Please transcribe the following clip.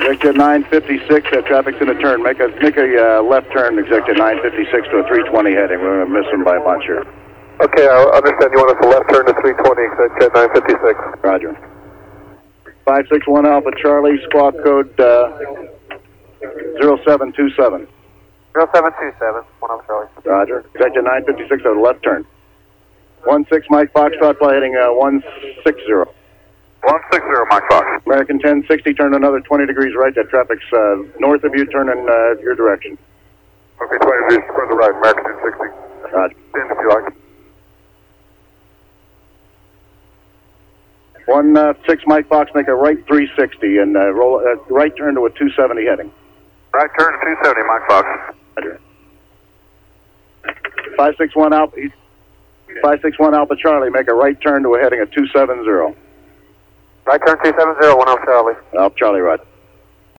Executive 956, traffic's in a turn. Make a left turn, Executive 956 to a 320 heading. We're going to miss them by a bunch here. Okay, I understand you want us to left turn to 320, Executive 956. Roger. 561 Alpha Charlie, squawk code 0727. 0727, 1 Alpha Charlie. Roger. Executive 956 to the left turn. 16 Mike Foxtrot, fly heading 160. 160, Mike Fox. American 1060, turn another 20 degrees right. That traffic's north of you, turn in your direction. Okay, 20 degrees further right, American 1060. Roger. Stand if you like. 16 Mike Fox, make a right 360 and roll right turn to a 270 heading. Right turn to 270, Mike Fox. Roger. 561 Alpha Charlie, make a right turn to a heading of 270. Right turn 270, 1 Alpha Charlie. Alpha Charlie, Roger.